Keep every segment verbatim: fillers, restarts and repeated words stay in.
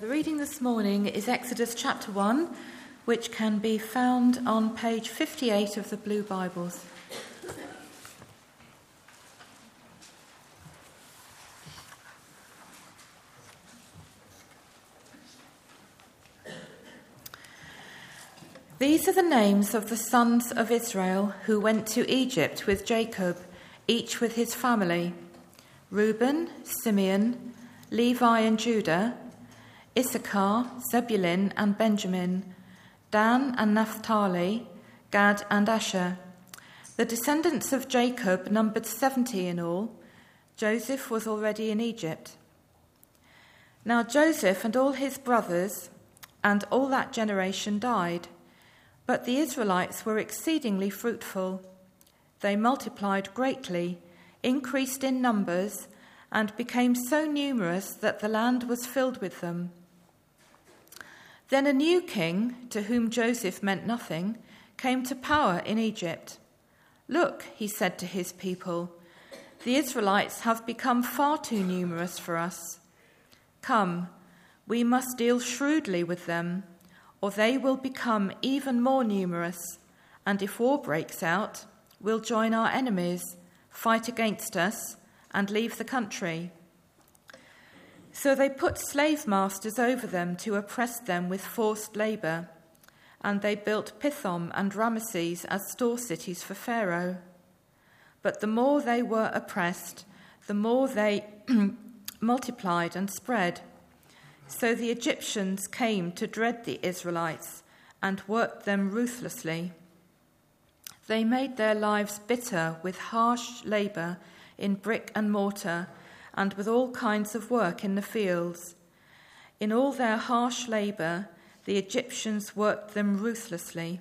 The reading this morning is Exodus chapter one, which can be found on page fifty-eight of the Blue Bibles. These are the names of the sons of Israel who went to Egypt with Jacob, each with his family: Reuben, Simeon, Levi and Judah, Issachar, Zebulun and Benjamin, Dan and Naphtali, Gad and Asher. The descendants of Jacob numbered seventy in all. Joseph was already in Egypt. Now Joseph and all his brothers and all that generation died, but the Israelites were exceedingly fruitful. They multiplied greatly, increased in numbers, and became so numerous that the land was filled with them. Then a new king, to whom Joseph meant nothing, came to power in Egypt. "Look," he said to his people, "the Israelites have become far too numerous for us. Come, we must deal shrewdly with them, or they will become even more numerous, and if war breaks out, we'll join our enemies, fight against us, and leave the country." So they put slave masters over them to oppress them with forced labour, and they built Pithom and Ramesses as store cities for Pharaoh. But the more they were oppressed, the more they multiplied and spread. So the Egyptians came to dread the Israelites and worked them ruthlessly. They made their lives bitter with harsh labour in brick and mortar, and with all kinds of work in the fields. In all their harsh labour, the Egyptians worked them ruthlessly.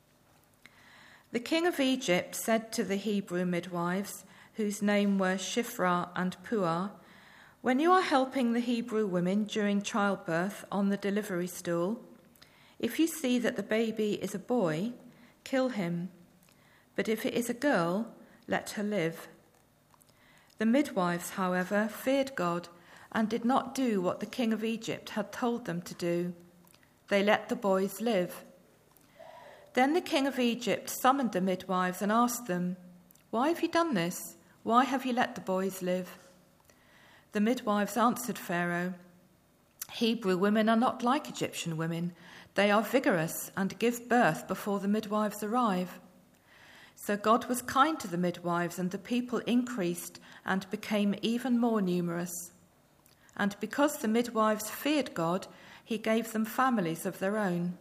The king of Egypt said to the Hebrew midwives, whose name were Shiphrah and Puah, "When you are helping the Hebrew women during childbirth on the delivery stool, if you see that the baby is a boy, kill him. But if it is a girl, let her live." The midwives, however, feared God and did not do what the king of Egypt had told them to do. They let the boys live. Then the king of Egypt summoned the midwives and asked them, "Why have you done this? Why have you let the boys live?" The midwives answered Pharaoh, "Hebrew women are not like Egyptian women. They are vigorous and give birth before the midwives arrive." So God was kind to the midwives, and the people increased and became even more numerous. And because the midwives feared God, he gave them families of their own.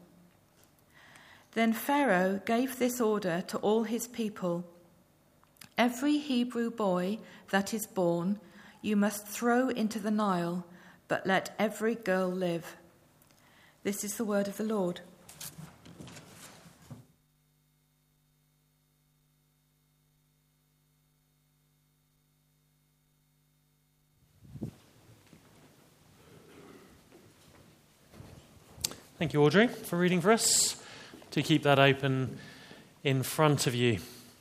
Then Pharaoh gave this order to all his people: "Every Hebrew boy that is born you must throw into the Nile, but let every girl live." This is the word of the Lord. Thank you, Audrey, for reading for us. Do keep that open in front of you.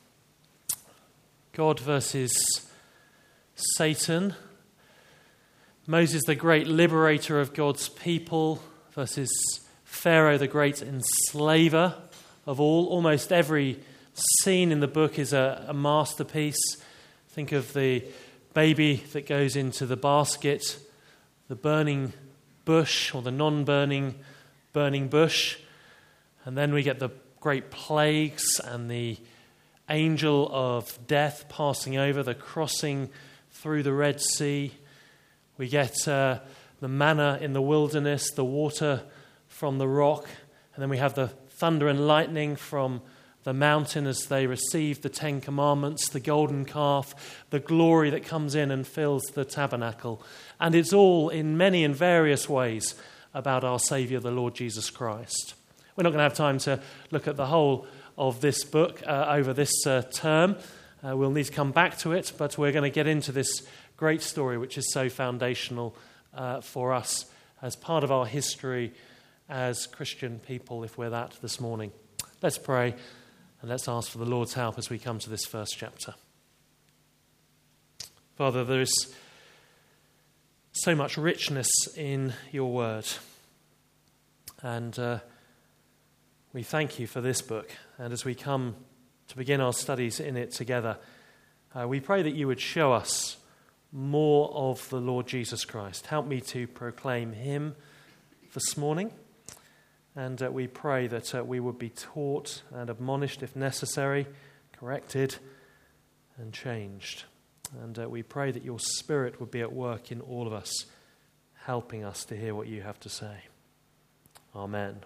God versus Satan. Moses, the great liberator of God's people, versus Pharaoh, the great enslaver of all. Almost every scene in the book is a, a masterpiece. Think of the baby that goes into the basket, the burning bush or the non-burning burning bush, and then we get the great plagues and the angel of death passing over, the crossing through the Red Sea. We get uh, the manna in the wilderness, the water from the rock, and then we have the thunder and lightning from the mountain as they receive the Ten Commandments, the golden calf, the glory that comes in and fills the tabernacle. And it's all in many and various ways about our Saviour, the Lord Jesus Christ. We're not going to have time to look at the whole of this book uh, over this uh, term. Uh, we'll need to come back to it, but we're going to get into this great story, which is so foundational uh, for us as part of our history as Christian people, if we're that this morning. Let's pray, and let's ask for the Lord's help as we come to this first chapter. Father, there is so much richness in your word. And uh, we thank you for this book. And as we come to begin our studies in it together, uh, we pray that you would show us more of the Lord Jesus Christ. Help me to proclaim him this morning. And uh, we pray that uh, we would be taught and admonished if necessary, corrected and changed. And uh, we pray that your Spirit would be at work in all of us, helping us to hear what you have to say. Amen.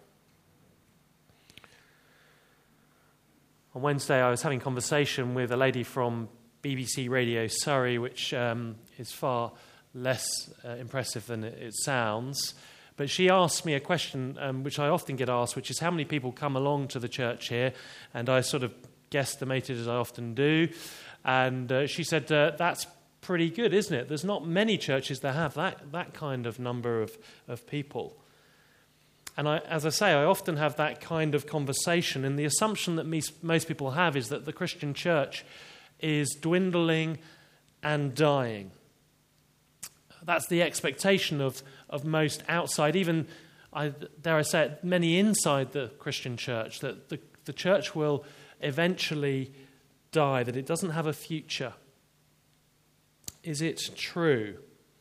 On Wednesday, I was having a conversation with a lady from B B C Radio Surrey, which um, is far less uh, impressive than it, it sounds. But she asked me a question um, which I often get asked, which is how many people come along to the church here? And I sort of guesstimated, as I often do. And uh, she said, uh, that's pretty good, isn't it? There's not many churches that have that, that kind of number of, of people. And I, as I say, I often have that kind of conversation. And the assumption that me, most people have is that the Christian church is dwindling and dying. That's the expectation of, of most outside, even, I, dare I say it, many inside the Christian church, that the, the church will eventually die, that it doesn't have a future. Is it true?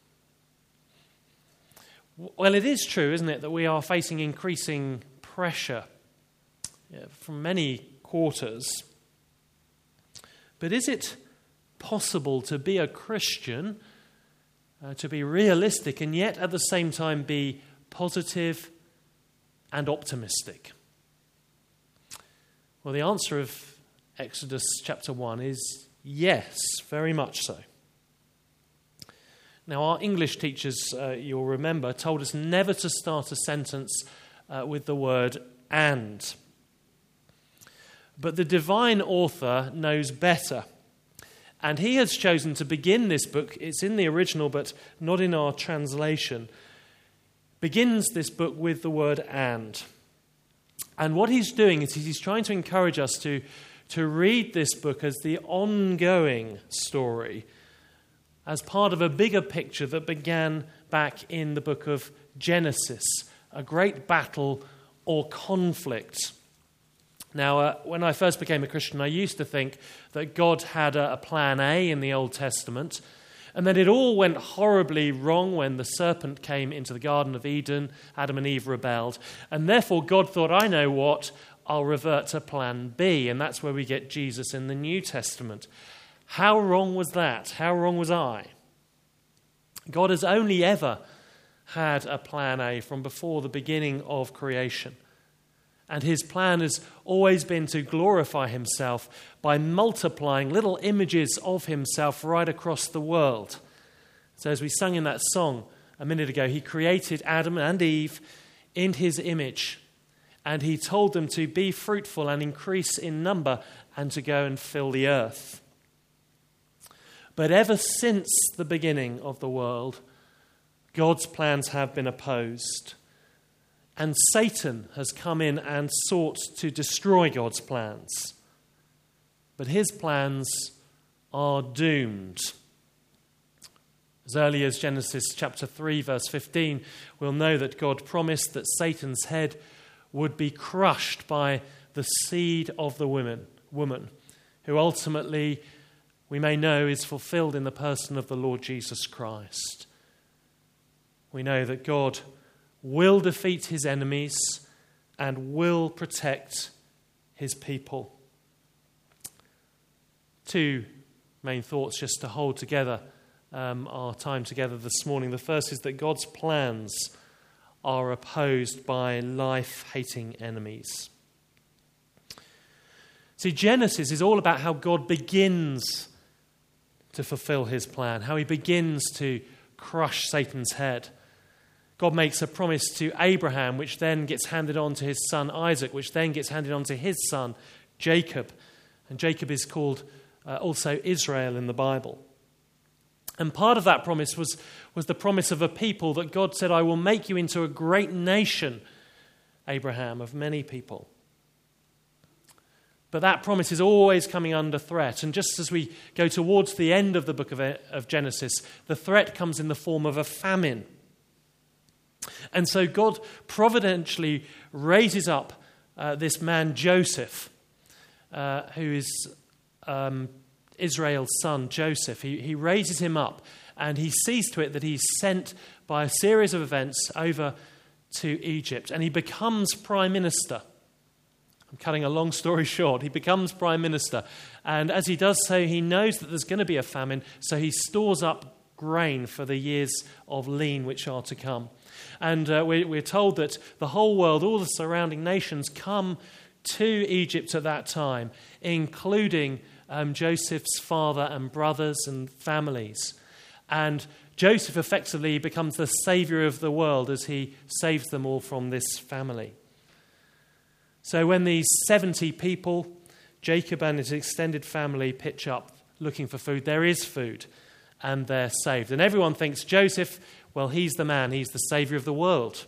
Well, it is true, isn't it, that we are facing increasing pressure yeah, from many quarters. But is it possible to be a Christian, uh, to be realistic, and yet at the same time be positive and optimistic? Well, the answer of Exodus chapter one is yes, very much so. Now, our English teachers, uh, you'll remember, told us never to start a sentence uh, with the word and. But the divine author knows better. And he has chosen to begin this book, it's in the original but not in our translation, begins this book with the word and. And what he's doing is he's trying to encourage us to, to read this book as the ongoing story, as part of a bigger picture that began back in the book of Genesis, a great battle or conflict. Now, uh, when I first became a Christian, I used to think that God had a, a plan A in the Old Testament, and that it all went horribly wrong when the serpent came into the Garden of Eden, Adam and Eve rebelled, and therefore God thought, I know what, I'll revert to plan B, and that's where we get Jesus in the New Testament. How wrong was that? How wrong was I? God has only ever had a plan A from before the beginning of creation. And his plan has always been to glorify himself by multiplying little images of himself right across the world. So as we sung in that song a minute ago, he created Adam and Eve in his image. And he told them to be fruitful and increase in number and to go and fill the earth. But ever since the beginning of the world, God's plans have been opposed. And Satan has come in and sought to destroy God's plans. But his plans are doomed. As early as Genesis chapter three, verse fifteen, we'll know that God promised that Satan's head would be crushed by the seed of the woman, woman, who ultimately, we may know, is fulfilled in the person of the Lord Jesus Christ. We know that God will defeat his enemies and will protect his people. Two main thoughts just to hold together um, our time together this morning. The first is that God's plans are opposed by life-hating enemies. See, Genesis is all about how God begins to fulfill his plan, how he begins to crush Satan's head. God makes a promise to Abraham, which then gets handed on to his son Isaac, which then gets handed on to his son Jacob. And Jacob is called uh, also Israel in the Bible. And part of that promise was, was the promise of a people that God said, I will make you into a great nation, Abraham, of many people. But that promise is always coming under threat. And just as we go towards the end of the book of, of Genesis, the threat comes in the form of a famine. And so God providentially raises up uh, this man Joseph, uh, who is um, Israel's son, Joseph. He, he raises him up, and he sees to it that he's sent by a series of events over to Egypt, and he becomes prime minister. I'm cutting a long story short. He becomes prime minister, and as he does so, he knows that there's going to be a famine, so he stores up grain for the years of lean which are to come. And uh, we, we're told that the whole world, all the surrounding nations, come to Egypt at that time, including um, Joseph's father and brothers and families. And Joseph effectively becomes the savior of the world as he saves them all from this family. So when these seventy people, Jacob and his extended family, pitch up looking for food, there is food, and they're saved. And everyone thinks Joseph, well, he's the man, he's the savior of the world.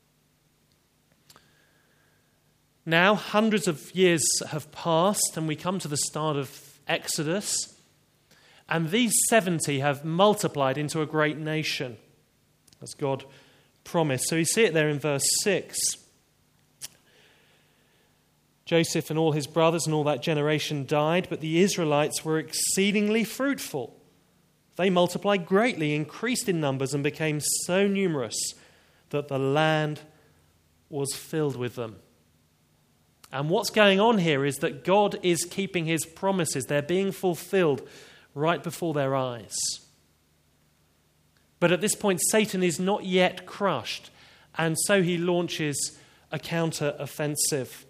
Now, hundreds of years have passed, and we come to the start of Exodus, and these seventy have multiplied into a great nation, as God promised. So we see it there in verse six. Joseph and all his brothers and all that generation died, but the Israelites were exceedingly fruitful. They multiplied greatly, increased in numbers, and became so numerous that the land was filled with them. And what's going on here is that God is keeping his promises. They're being fulfilled right before their eyes. But at this point, Satan is not yet crushed, and so he launches a counter-offensive.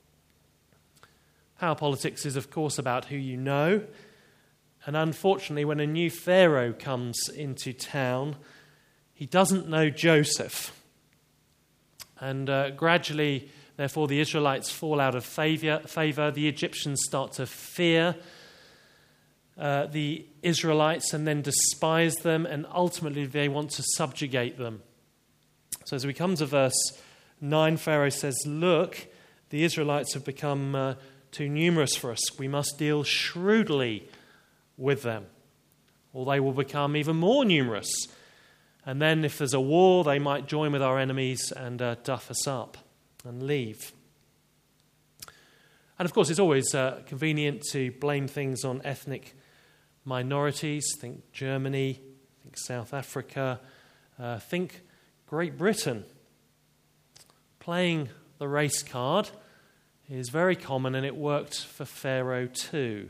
Power politics is, of course, about who you know. And unfortunately, when a new Pharaoh comes into town, he doesn't know Joseph. And uh, gradually, therefore, the Israelites fall out of favor. favor. The Egyptians start to fear uh, the Israelites and then despise them, and ultimately they want to subjugate them. So as we come to verse nine, Pharaoh says, "Look, the Israelites have become uh, too numerous for us. We must deal shrewdly with them, or they will become even more numerous. And then if there's a war, they might join with our enemies and uh, duff us up and leave." And of course, it's always uh, convenient to blame things on ethnic minorities. Think Germany, think South Africa, uh, think Great Britain. Playing the race card is very common, and it worked for Pharaoh too.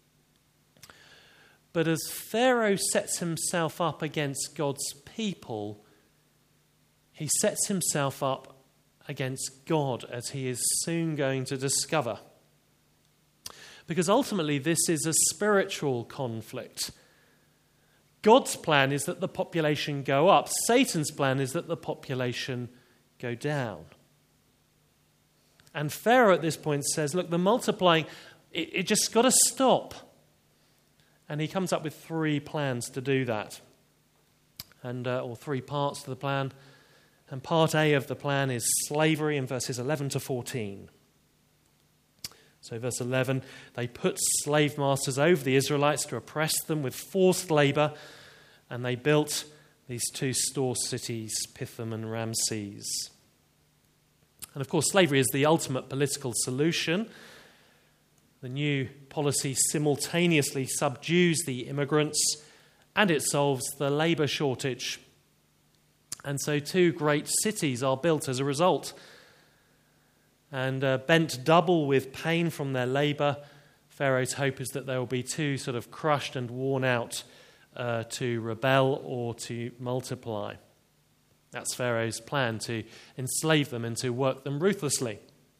But as Pharaoh sets himself up against God's people, he sets himself up against God, as he is soon going to discover. Because ultimately this is a spiritual conflict. God's plan is that the population go up. Satan's plan is that the population go down. And Pharaoh at this point says, look, the multiplying, it, it just got to stop. And he comes up with three plans to do that, and uh, or three parts to the plan. And part A of the plan is slavery in verses eleven to fourteen. So verse eleven, they put slave masters over the Israelites to oppress them with forced labor, and they built these two store cities, Pithom and Ramses. And of course, slavery is the ultimate political solution. The new policy simultaneously subdues the immigrants, and it solves the labour shortage. And so two great cities are built as a result. And uh, bent double with pain from their labour, Pharaoh's hope is that there will be two sort of crushed and worn out uh, to rebel or to multiply. That's Pharaoh's plan, to enslave them and to work them ruthlessly.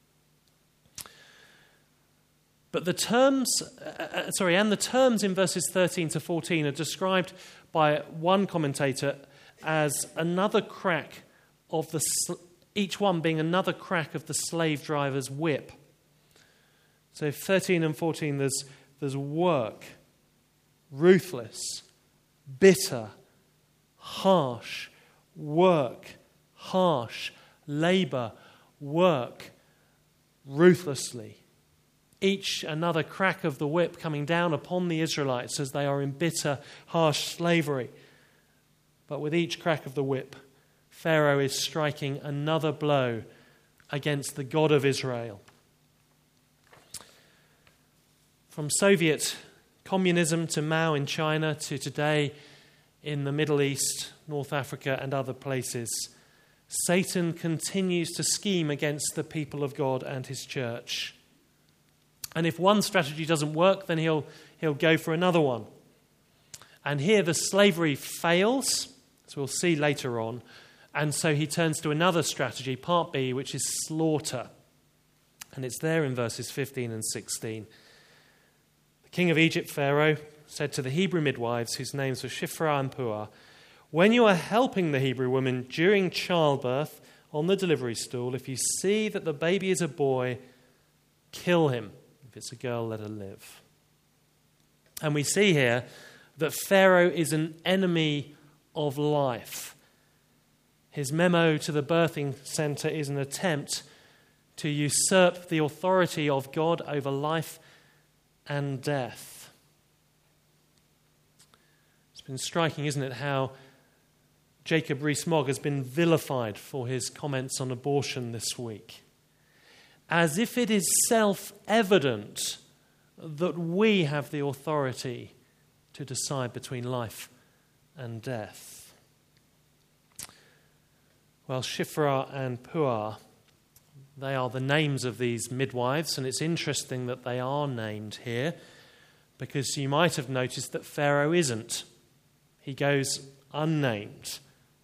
But the terms, uh, sorry, and the terms in verses thirteen to fourteen are described by one commentator as another crack of the, each one being another crack of the slave driver's whip. So thirteen and fourteen, there's there's work, ruthless, bitter, harsh, work, harsh, labour, work, ruthlessly. each another crack of the whip coming down upon the Israelites as they are in bitter, harsh slavery. But with each crack of the whip, Pharaoh is striking another blow against the God of Israel. From Soviet communism to Mao in China to today in the Middle East, North Africa and other places, Satan continues to scheme against the people of God and his church. And if one strategy doesn't work, then he'll, he'll go for another one. And here the slavery fails, as we'll see later on, and so he turns to another strategy, part B, which is slaughter. And it's there in verses fifteen and sixteen. The king of Egypt, Pharaoh, said to the Hebrew midwives, whose names were Shiphrah and Puah, "When you are helping the Hebrew woman during childbirth on the delivery stool, if you see that the baby is a boy, kill him. If it's a girl, let her live." And we see here that Pharaoh is an enemy of life. His memo to the birthing center is an attempt to usurp the authority of God over life and death. It's been striking, isn't it, how Jacob Rees-Mogg has been vilified for his comments on abortion this week. As if it is self-evident that we have the authority to decide between life and death. Well, Shiphrah and Puah, they are the names of these midwives, and it's interesting that they are named here, because you might have noticed that Pharaoh isn't. He goes unnamed.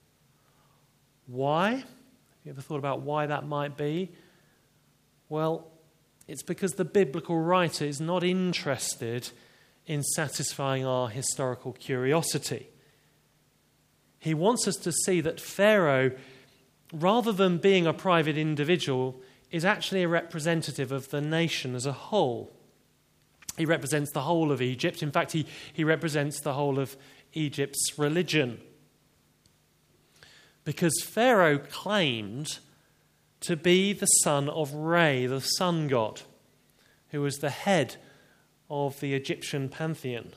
Why? Have you ever thought about why that might be? Well, it's because the biblical writer is not interested in satisfying our historical curiosity. He wants us to see that Pharaoh, rather than being a private individual, is actually a representative of the nation as a whole. He represents the whole of Egypt. In fact, he, he represents the whole of Egypt's religion. Because Pharaoh claimed to be the son of Re, the sun god, who was the head of the Egyptian pantheon.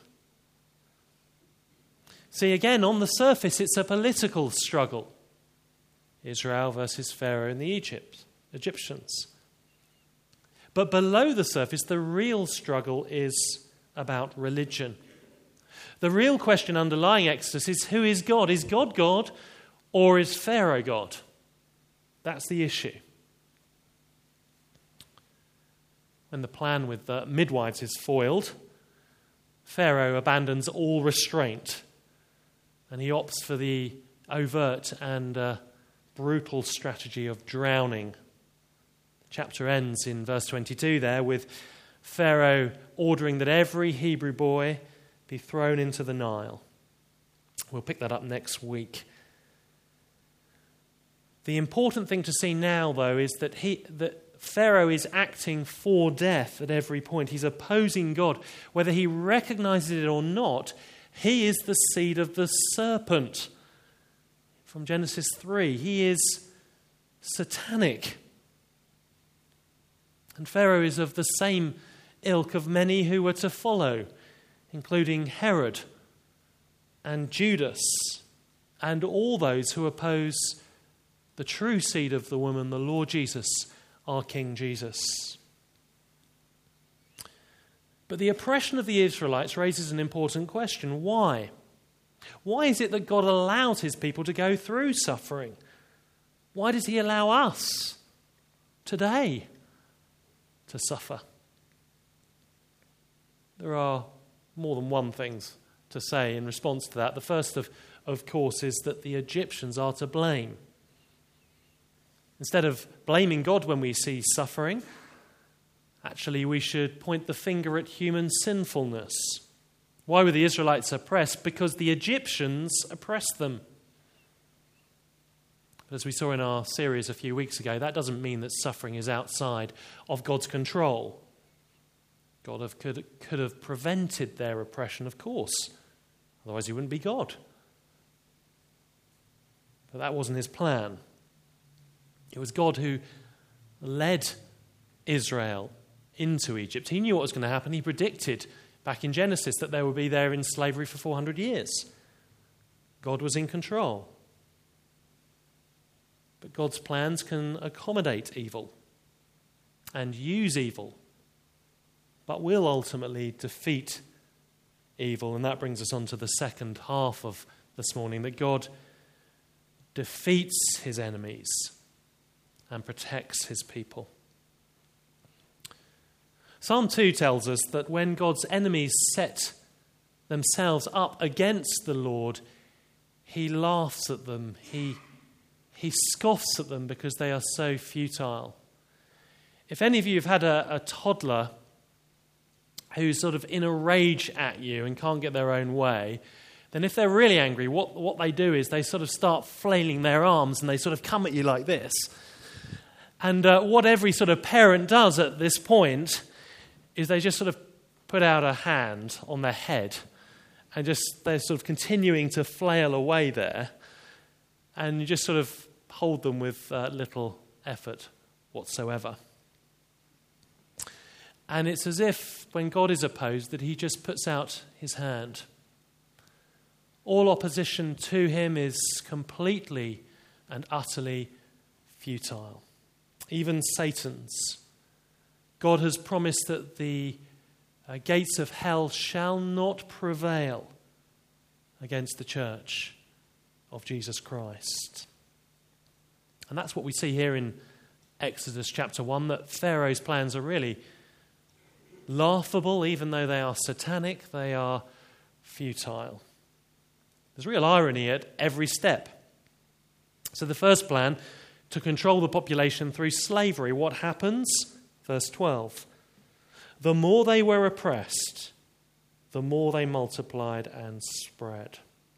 See, again, on the surface, it's a political struggle. Israel versus Pharaoh and the Egypt, Egyptians. But below the surface, the real struggle is about religion. The real question underlying Exodus is, who is God? Is God God, or is Pharaoh God? That's the issue. When the plan with the midwives is foiled, Pharaoh abandons all restraint, and he opts for the overt and uh, brutal strategy of drowning. The chapter ends in verse twenty-two there with Pharaoh ordering that every Hebrew boy be thrown into the Nile. We'll pick that up next week. The important thing to see now, though, is that he that Pharaoh is acting for death at every point. He's opposing God. Whether he recognizes it or not, he is the seed of the serpent. From Genesis three, he is satanic. And Pharaoh is of the same ilk of many who were to follow, including Herod and Judas and all those who oppose the true seed of the woman, the Lord Jesus, our King Jesus. But the oppression of the Israelites raises an important question. Why? Why is it that God allows his people to go through suffering? Why does he allow us today to suffer? There are more than one thing to say in response to that. The first, of, of course, is that the Egyptians are to blame. Instead of blaming God when we see suffering, actually we should point the finger at human sinfulness. Why were the Israelites oppressed? Because the Egyptians oppressed them. But as we saw in our series a few weeks ago, that doesn't mean that suffering is outside of God's control. God have, could, could have prevented their oppression, of course. Otherwise he wouldn't be God. But that wasn't his plan. It was God who led Israel into Egypt. He knew what was going to happen. He predicted back in Genesis that they would be there in slavery for four hundred years. God was in control. But God's plans can accommodate evil and use evil, but will ultimately defeat evil. And that brings us on to the second half of this morning, that God defeats his enemies and protects his people. Psalm two tells us that when God's enemies set themselves up against the Lord, he laughs at them. He, he scoffs at them because they are so futile. If any of you have had a, a toddler who's sort of in a rage at you and can't get their own way, then if they're really angry, what, what they do is they sort of start flailing their arms and they sort of come at you like this. And uh, what every sort of parent does at this point is they just sort of put out a hand on their head and just they're sort of continuing to flail away there, and you just sort of hold them with uh, little effort whatsoever. And it's as if when God is opposed that he just puts out his hand. All opposition to him is completely and utterly futile. Even Satan's. God has promised that the uh, gates of hell shall not prevail against the church of Jesus Christ. And that's what we see here in Exodus chapter one, that Pharaoh's plans are really laughable. Even though they are satanic, they are futile. There's real irony at every step. So the first plan, to control the population through slavery. What happens? Verse twelve. The more they were oppressed, the more they multiplied and spread.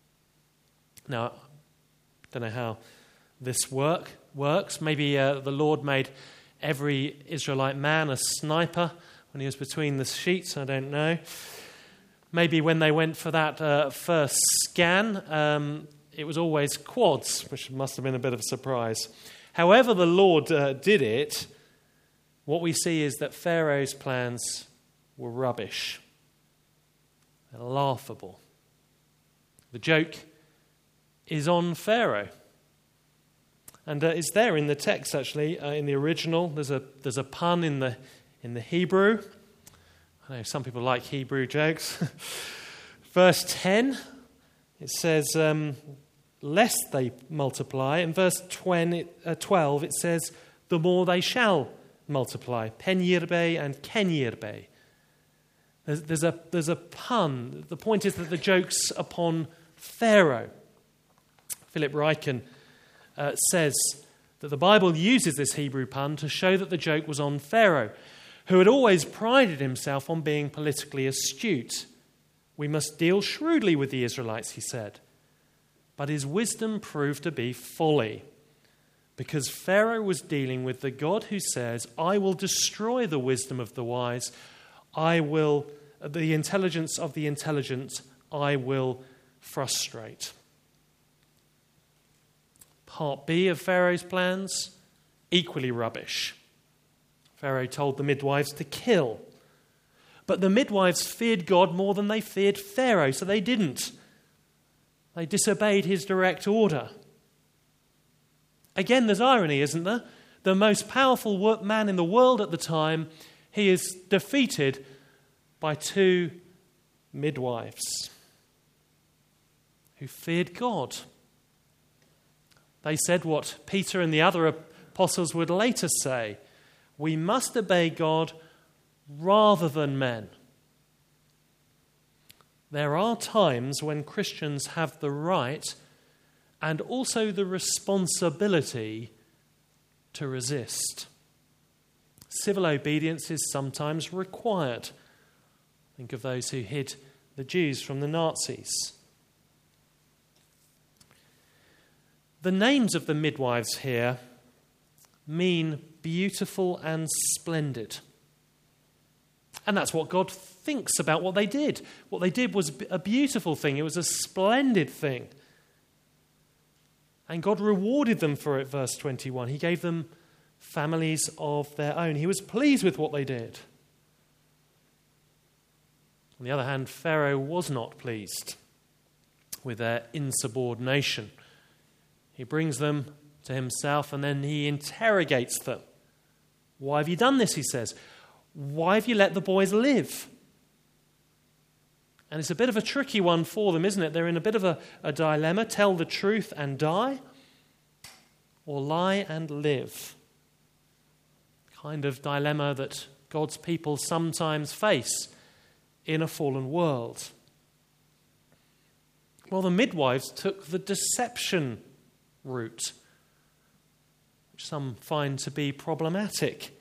Now, I don't know how this work works. Maybe uh, the Lord made every Israelite man a sniper when he was between the sheets. I don't know. Maybe when they went for that uh, first scan, um, it was always quads, which must have been a bit of a surprise. However the Lord uh, did it, what we see is that Pharaoh's plans were rubbish. They're laughable. The joke is on Pharaoh. And uh, it's there in the text, actually, uh, in the original. There's a there's a pun in the in the Hebrew. I know some people like Hebrew jokes. Verse ten, it says, um, lest they multiply. In verse twelve, it says, the more they shall multiply. Pen yirbe and ken yirbe. There's, there's, a, there's a pun. The point is that the joke's upon Pharaoh. Philip Ryken uh, says that the Bible uses this Hebrew pun to show that the joke was on Pharaoh, who had always prided himself on being politically astute. We must deal shrewdly with the Israelites, he said. But his wisdom proved to be folly, because Pharaoh was dealing with the God who says, I will destroy the wisdom of the wise, I will, the intelligence of the intelligent, I will frustrate. Part B of Pharaoh's plans, equally rubbish. Pharaoh told the midwives to kill. But the midwives feared God more than they feared Pharaoh, so they didn't. They disobeyed his direct order. Again, there's irony, isn't there? The most powerful man in the world at the time, he is defeated by two midwives who feared God. They said what Peter and the other apostles would later say: we must obey God rather than men. There are times when Christians have the right and also the responsibility to resist. Civil obedience is sometimes required. Think of those who hid the Jews from the Nazis. The names of the midwives here mean beautiful and splendid. And that's what God thinks about what they did. What they did was a beautiful thing. It was a splendid thing. And God rewarded them for it, verse twenty-one. He gave them families of their own. He was pleased with what they did. On the other hand, Pharaoh was not pleased with their insubordination. He brings them to himself and then he interrogates them. Why have you done this, he says. Why have you let the boys live? And it's a bit of a tricky one for them, isn't it? They're in a bit of a, a dilemma. Tell the truth and die, or lie and live. Kind of dilemma that God's people sometimes face in a fallen world. Well, the midwives took the deception route, which some find to be problematic.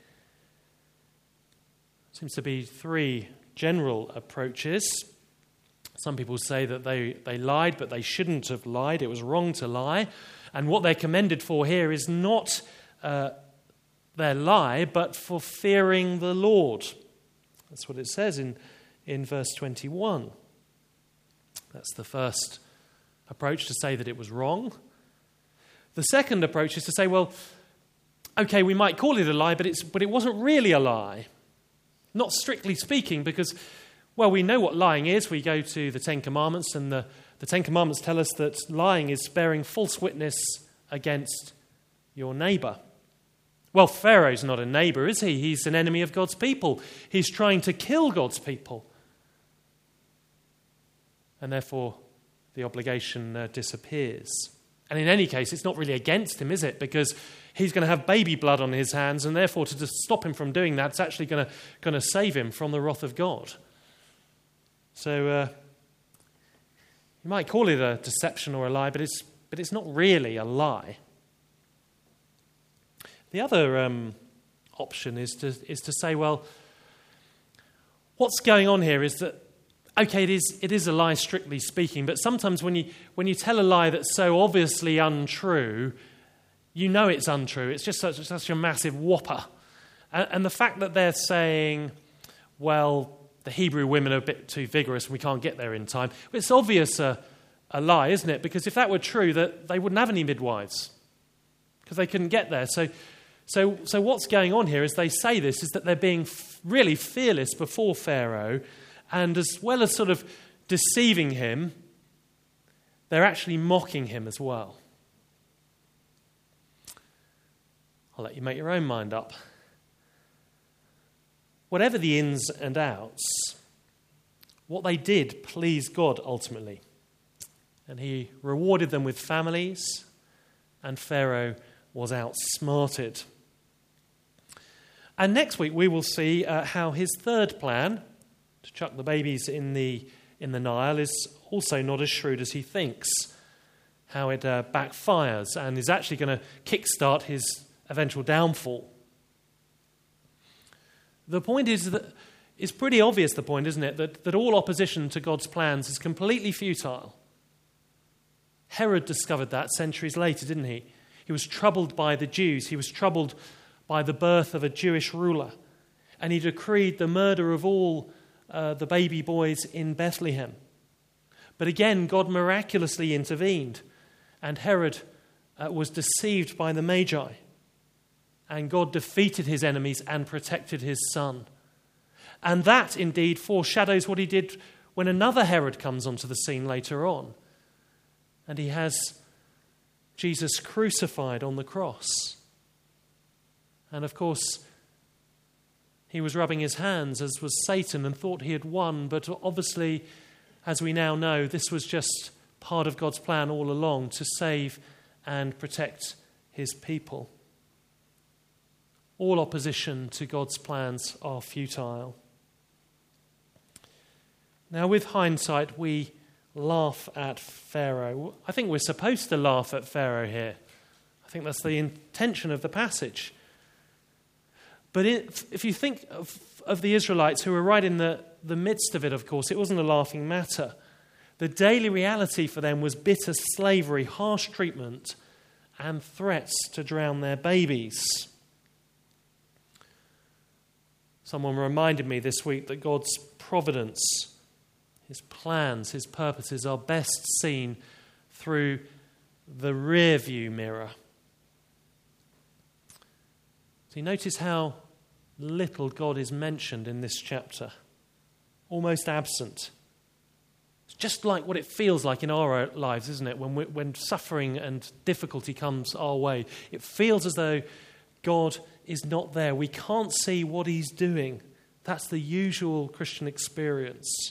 Seems to be three general approaches. Some people say that they, they lied, but they shouldn't have lied. It was wrong to lie. And what they're commended for here is not uh, their lie, but for fearing the Lord. That's what it says in, in verse twenty-one. That's the first approach, to say that it was wrong. The second approach is to say, well, okay, we might call it a lie, but it's but it wasn't really a lie. Not strictly speaking, because, well, we know what lying is. We go to the Ten Commandments, and the, the Ten Commandments tell us that lying is bearing false witness against your neighbour. Well, Pharaoh's not a neighbour, is he? He's an enemy of God's people. He's trying to kill God's people. And therefore, the obligation uh, disappears. And in any case, it's not really against him, is it? Because he's going to have baby blood on his hands, and therefore to just stop him from doing that, it's actually going to, going to save him from the wrath of God. So uh, you might call it a deception or a lie, but it's but it's not really a lie. The other um, option is to is to say, well, what's going on here is that, okay, it is it is a lie strictly speaking, but sometimes when you when you tell a lie that's so obviously untrue, you know it's untrue. It's just such, such a massive whopper. And, and the fact that they're saying, well, the Hebrew women are a bit too vigorous and we can't get there in time, it's obvious a, a lie, isn't it? Because if that were true, that they wouldn't have any midwives because they couldn't get there. So, so, so what's going on here as they say this is that they're being f- really fearless before Pharaoh, and as well as sort of deceiving him, they're actually mocking him as well. I'll let you make your own mind up. Whatever the ins and outs, what they did pleased God ultimately. And he rewarded them with families, and Pharaoh was outsmarted. And next week we will see uh, how his third plan, to chuck the babies in the in the Nile, is also not as shrewd as he thinks. How it uh, backfires and is actually going to kickstart his eventual downfall. The point is that it's pretty obvious, the point, isn't it, that, that all opposition to God's plans is completely futile. Herod discovered that centuries later, didn't he? He was troubled by the Jews. He was troubled by the birth of a Jewish ruler. And he decreed the murder of all uh, the baby boys in Bethlehem. But again, God miraculously intervened, and Herod uh, was deceived by the Magi. And God defeated his enemies and protected his son. And that indeed foreshadows what he did when another Herod comes onto the scene later on. And he has Jesus crucified on the cross. And of course, he was rubbing his hands, as was Satan, and thought he had won. But obviously, as we now know, this was just part of God's plan all along, to save and protect his people. All opposition to God's plans are futile. Now, with hindsight, we laugh at Pharaoh. I think we're supposed to laugh at Pharaoh here. I think that's the intention of the passage. But if, if you think of, of the Israelites who were right in the, the midst of it, of course, it wasn't a laughing matter. The daily reality for them was bitter slavery, harsh treatment, and threats to drown their babies. Someone reminded me this week that God's providence, his plans, his purposes are best seen through the rear view mirror. So you notice how little God is mentioned in this chapter. almost absent. It's just like what it feels like in our lives, isn't it? When we, when suffering and difficulty comes our way, it feels as though God is not there. We can't see what he's doing. That's the usual Christian experience.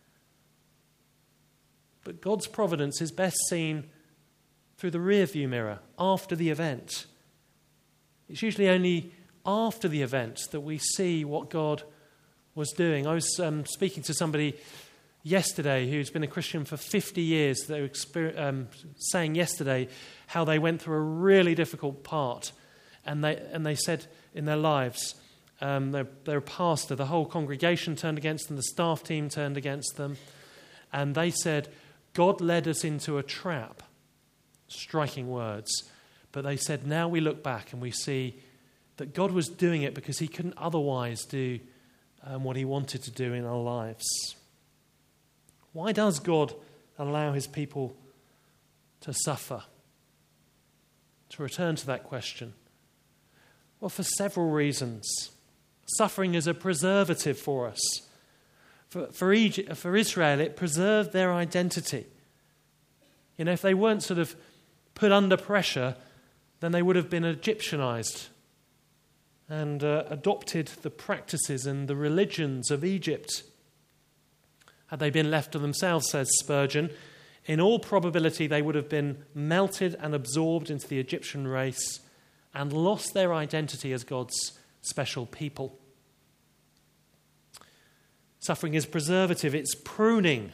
But God's providence is best seen through the rearview mirror, after the event. It's usually only after the event that we see what God was doing. I was um, speaking to somebody yesterday who's been a Christian for fifty years. They were exper- um, saying yesterday how they went through a really difficult part. And they and they said in their lives, um, they're, they're a pastor, the whole congregation turned against them, the staff team turned against them. And they said, God led us into a trap. Striking words. But they said, now we look back and we see that God was doing it because he couldn't otherwise do um, what he wanted to do in our lives. Why does God allow his people to suffer? To return to that question. Well, for several reasons. Suffering is a preservative for us. For, for, Egypt, for Israel, it preserved their identity. You know, if they weren't sort of put under pressure, then they would have been Egyptianized and uh, adopted the practices and the religions of Egypt. Had they been left to themselves, says Spurgeon, in all probability they would have been melted and absorbed into the Egyptian race and lost their identity as God's special people. Suffering is preservative, it's pruning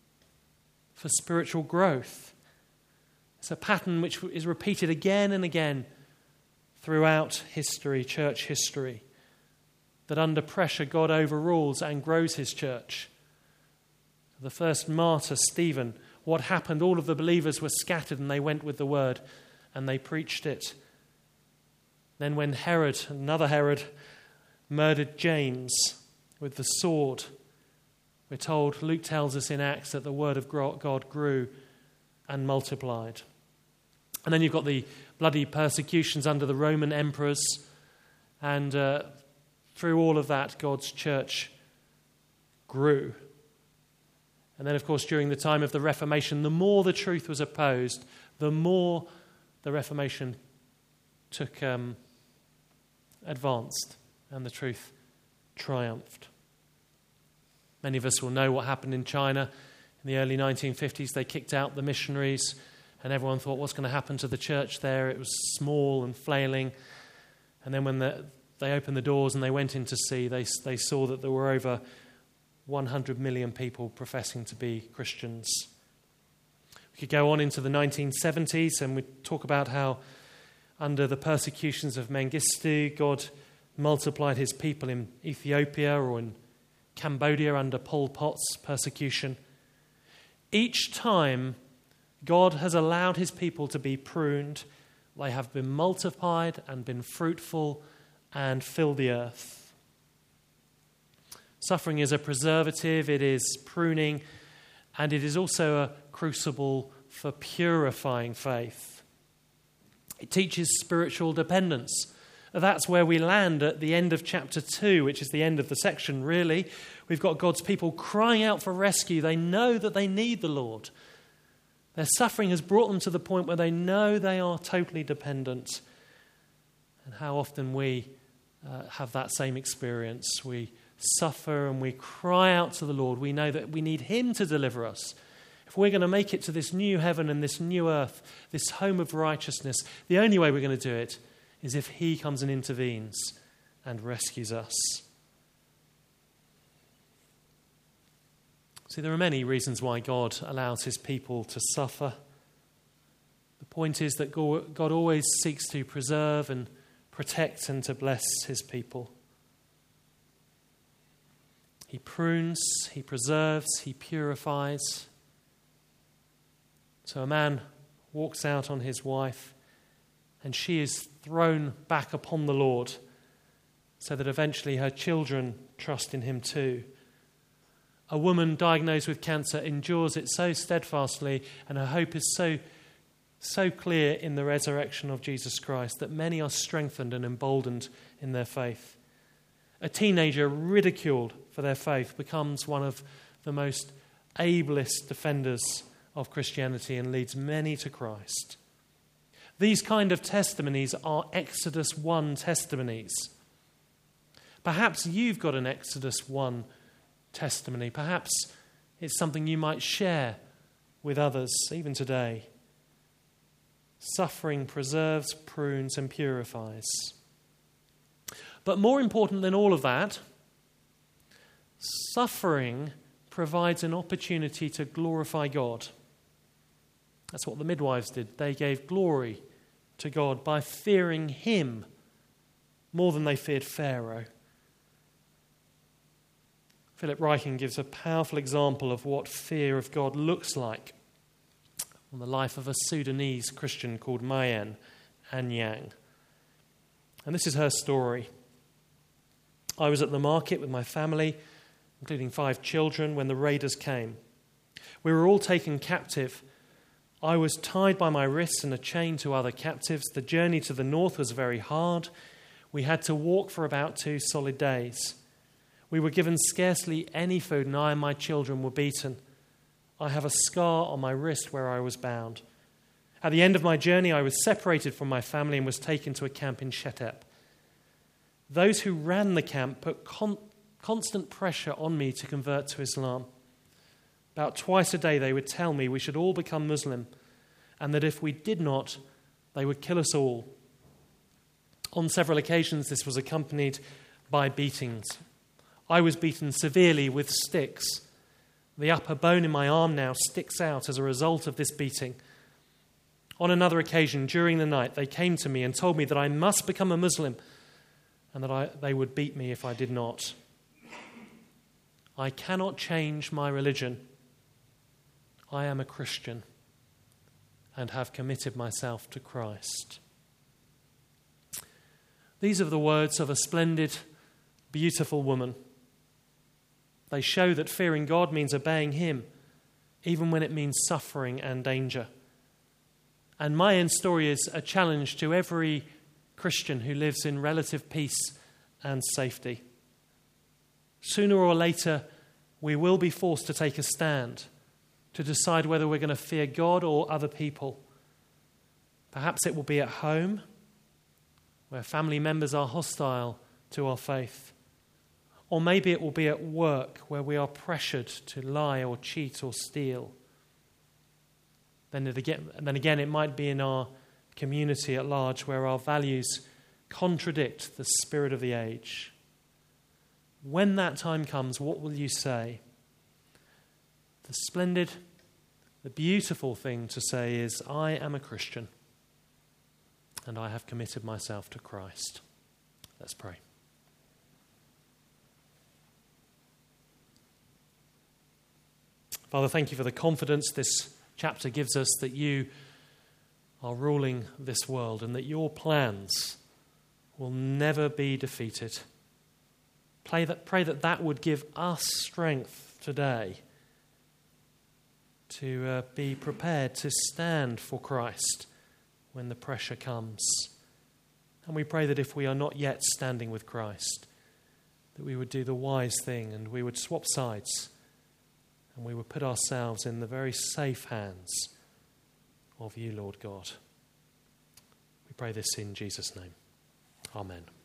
for spiritual growth. It's a pattern which is repeated again and again throughout history, church history, that under pressure God overrules and grows his church. The first martyr, Stephen, what happened? All of the believers were scattered and they went with the word and they preached it. Then when Herod, another Herod, murdered James with the sword, we're told, Luke tells us in Acts, that the word of God grew and multiplied. And then you've got the bloody persecutions under the Roman emperors. And uh, through all of that, God's church grew. And then, of course, during the time of the Reformation, the more the truth was opposed, the more the Reformation took um, advanced and the truth triumphed. Many of us will know what happened in China in the early nineteen fifties. They kicked out the missionaries and everyone thought, what's going to happen to the church there? It was small and flailing. And then when the, they opened the doors and they went in to see, they, they saw that there were over one hundred million people professing to be Christians. We could go on into the nineteen seventies and we talk about how under the persecutions of Mengistu, God multiplied his people in Ethiopia or in Cambodia under Pol Pot's persecution. Each time God has allowed his people to be pruned, they have been multiplied and been fruitful and filled the earth. Suffering is a preservative, it is pruning, and it is also a crucible for purifying faith. It teaches spiritual dependence. That's where we land at the end of chapter two, which is the end of the section, really. We've got God's people crying out for rescue. They know that they need the Lord. Their suffering has brought them to the point where they know they are totally dependent. And how often we uh, have that same experience. We suffer and we cry out to the Lord. We know that we need him to deliver us. If we're going to make it to this new heaven and this new earth, this home of righteousness, the only way we're going to do it is if he comes and intervenes and rescues us. See, there are many reasons why God allows his people to suffer. The point is that God always seeks to preserve and protect and to bless his people. He prunes, he preserves, he purifies. So a man walks out on his wife and she is thrown back upon the Lord so that eventually her children trust in him too. A woman diagnosed with cancer endures it so steadfastly and her hope is so, so clear in the resurrection of Jesus Christ that many are strengthened and emboldened in their faith. A teenager ridiculed for their faith becomes one of the most ablest defenders of Christianity and leads many to Christ. These kind of testimonies are Exodus one testimonies. Perhaps you've got an Exodus one testimony. Perhaps it's something you might share with others, even today. Suffering preserves, prunes, and purifies. But more important than all of that, suffering provides an opportunity to glorify God. That's what the midwives did. They gave glory to God by fearing him more than they feared Pharaoh. Philip Ryken gives a powerful example of what fear of God looks like on the life of a Sudanese Christian called Mayen Anyang. And this is her story. I was at the market with my family, including five children, when the raiders came. We were all taken captive. I was tied by my wrists and a chain to other captives. The journey to the north was very hard. We had to walk for about two solid days. We were given scarcely any food, and I and my children were beaten. I have a scar on my wrist where I was bound. At the end of my journey, I was separated from my family and was taken to a camp in Shetep. Those who ran the camp put con- constant pressure on me to convert to Islam. About twice a day they would tell me we should all become Muslim, and that if we did not, they would kill us all. On several occasions this was accompanied by beatings. I was beaten severely with sticks. The upper bone in my arm now sticks out as a result of this beating. On another occasion, during the night, they came to me and told me that I must become a Muslim and that I, they would beat me if I did not. I cannot change my religion. I am a Christian and have committed myself to Christ. These are the words of a splendid, beautiful woman. They show that fearing God means obeying him, even when it means suffering and danger. And Mayen's story is a challenge to every Christian who lives in relative peace and safety. Sooner or later, we will be forced to take a stand, to decide whether we're going to fear God or other people. Perhaps it will be at home, where family members are hostile to our faith. Or maybe it will be at work, where we are pressured to lie or cheat or steal. Then again, then again, it might be in our community at large, where our values contradict the spirit of the age. When that time comes, what will you say? The splendid, the beautiful thing to say is, I am a Christian, and I have committed myself to Christ. Let's pray. Father, thank you for the confidence this chapter gives us that you are ruling this world and that your plans will never be defeated. Pray that, pray that that would give us strength today to uh, be prepared to stand for Christ when the pressure comes. And we pray that if we are not yet standing with Christ, that we would do the wise thing and we would swap sides and we would put ourselves in the very safe hands of you, Lord God. We pray this in Jesus' name. Amen.